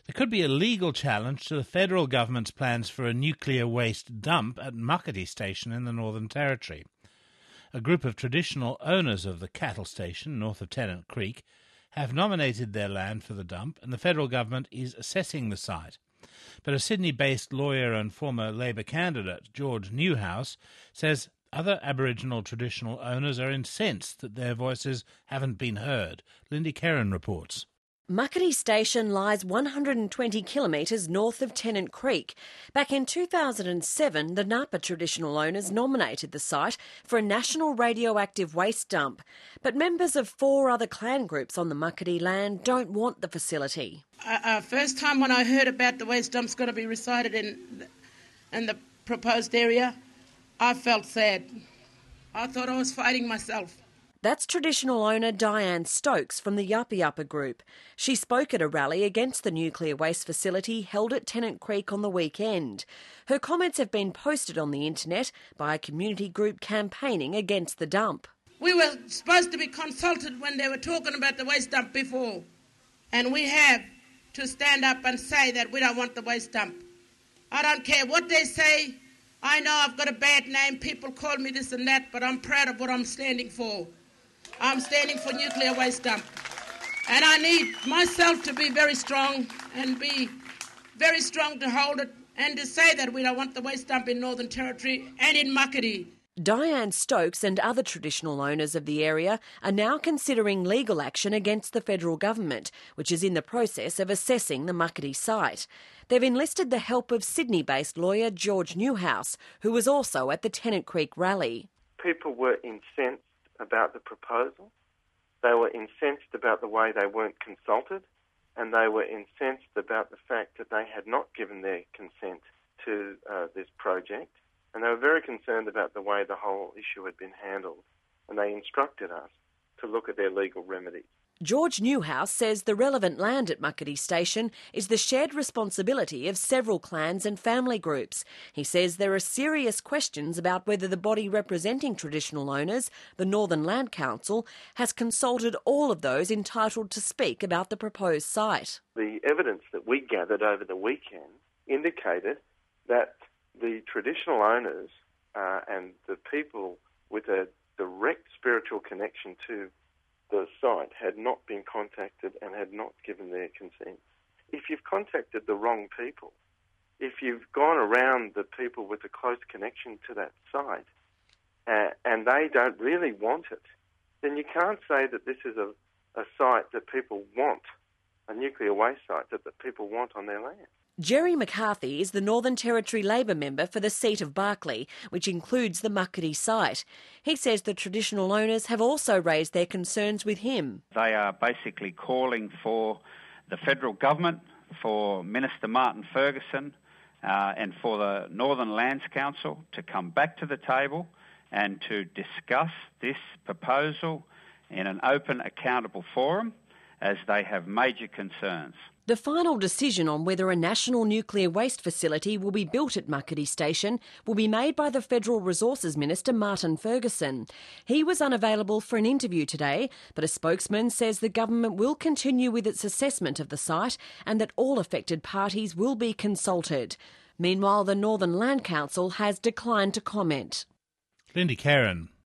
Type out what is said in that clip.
There could be a legal challenge to the federal government's plans for a nuclear waste dump at Muckaty Station in the Northern Territory. A group of traditional owners of the cattle station north of Tennant Creek have nominated their land for the dump, and the federal government is assessing the site. But a Sydney-based lawyer and former Labor candidate, George Newhouse, says other Aboriginal traditional owners are incensed that their voices haven't been heard. Lindy Kerrin reports. Muckaty Station lies 120 kilometres north of Tennant Creek. Back in 2007, the Napa traditional owners nominated the site for a national radioactive waste dump. But members of 4 other clan groups on the Muckaty land don't want the facility. First time when I heard about the waste dump's going to be recited in the proposed area, I felt sad. I thought I was fighting myself. That's traditional owner Diane Stokes from the Yapa Yapa group. She spoke at a rally against the nuclear waste facility held at Tennant Creek on the weekend. Her comments have been posted on the internet by a community group campaigning against the dump. We were supposed to be consulted when they were talking about the waste dump before, and we have to stand up and say that we don't want the waste dump. I don't care what they say. I know I've got a bad name, people call me this and that, but I'm proud of what I'm standing for. I'm standing for nuclear waste dump. And I need myself to be very strong and be very strong to hold it and to say that we don't want the waste dump in Northern Territory and in Muckaty. Diane Stokes and other traditional owners of the area are now considering legal action against the federal government, which is in the process of assessing the Muckaty site. They've enlisted the help of Sydney-based lawyer George Newhouse, who was also at the Tennant Creek rally. People were incensed about the proposal. They were incensed about the way they weren't consulted, and they were incensed about the fact that they had not given their consent to this project, and they were very concerned about the way the whole issue had been handled, and they instructed us to look at their legal remedies. George Newhouse says the relevant land at Muckaty Station is the shared responsibility of several clans and family groups. He says there are serious questions about whether the body representing traditional owners, the Northern Land Council, has consulted all of those entitled to speak about the proposed site. The evidence that we gathered over the weekend indicated that the traditional owners and the people with a direct spiritual connection to the site had not been contacted and had not given their consent. If you've contacted the wrong people, if you've gone around the people with a close connection to that site and they don't really want it, then you can't say that this is a site that people want, a nuclear waste site that people want on their land. Jerry McCarthy is the Northern Territory Labor member for the seat of Barkly, which includes the Muckaty site. He says the traditional owners have also raised their concerns with him. They are basically calling for the federal government, for Minister Martin Ferguson and for the Northern Lands Council to come back to the table and to discuss this proposal in an open, accountable forum, as they have major concerns. The final decision on whether a national nuclear waste facility will be built at Muckaty Station will be made by the Federal Resources Minister Martin Ferguson. He was unavailable for an interview today, but a spokesman says the government will continue with its assessment of the site and that all affected parties will be consulted. Meanwhile, the Northern Land Council has declined to comment. Lindy Kerrin.